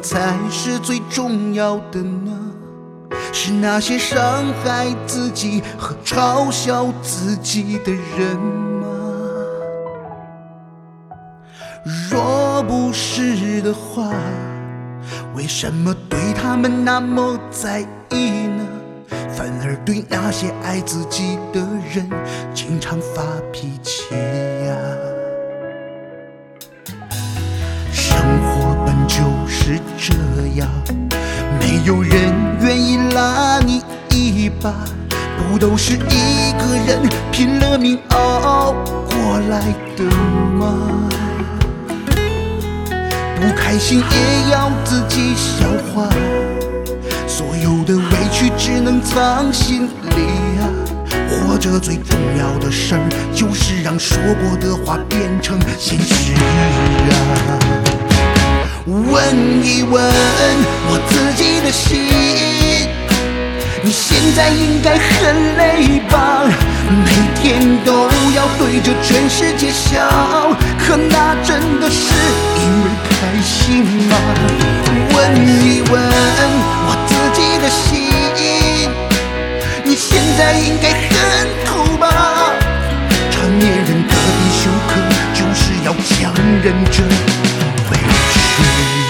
才是最重要的呢？是那些伤害自己和嘲笑自己的人吗？若不是的话，为什么对他们那么在意呢？反而对那些爱自己的人经常发脾气呀。生活本就是这样，没有人愿意拉你一把，不都是一个人拼了命熬过来的吗？不开心也要自己消化，所有的委屈只能藏心里啊。活着最重要的事儿，就是让说过的话变成现实啊。问一问我自己的心，你现在应该很累吧？每天都要对着全世界笑，可那真的是因为开心吗？问一问我自己的心，你现在应该很苦吧？成年人的必修课就是要强忍着委屈。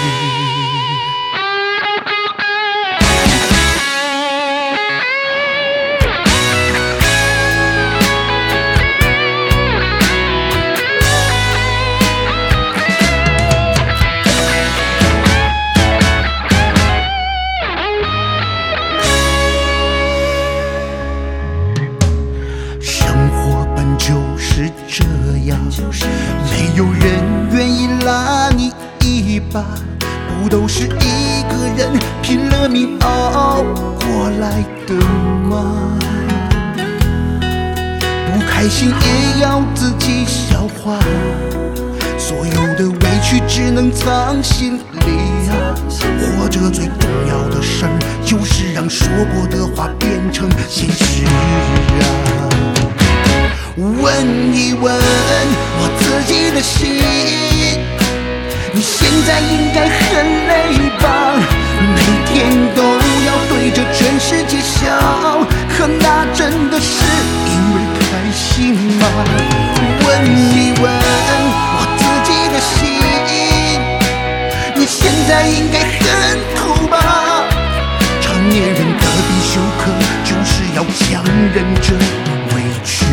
就是这样，没有人愿意拉你一把，不都是一个人拼了命熬过来的吗？不开心也要自己消化，所有的委屈只能藏心里啊。活着最重要的事儿，就是让说过的话变成现实啊。问一问我自己的心，你现在应该很累吧？每天都要对着全世界笑，可那真的是因为开心吗？问一问我自己的心，你现在应该很苦吧？成年人的必修课就是要强忍着委屈。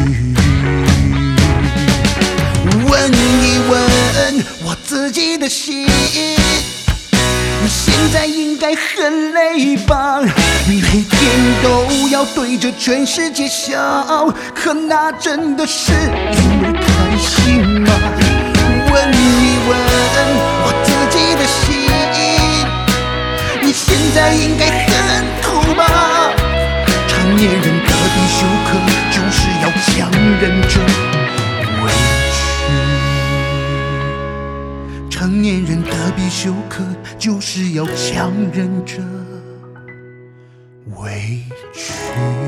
问一问我自己的心，你现在应该很累吧？每天都要对着全世界笑，可那真的是因为开心吗？问一问我自己的心，你现在应该很苦吧？成年人的必修课就是要强忍着委屈。成年人的必修课就是要强忍着委屈。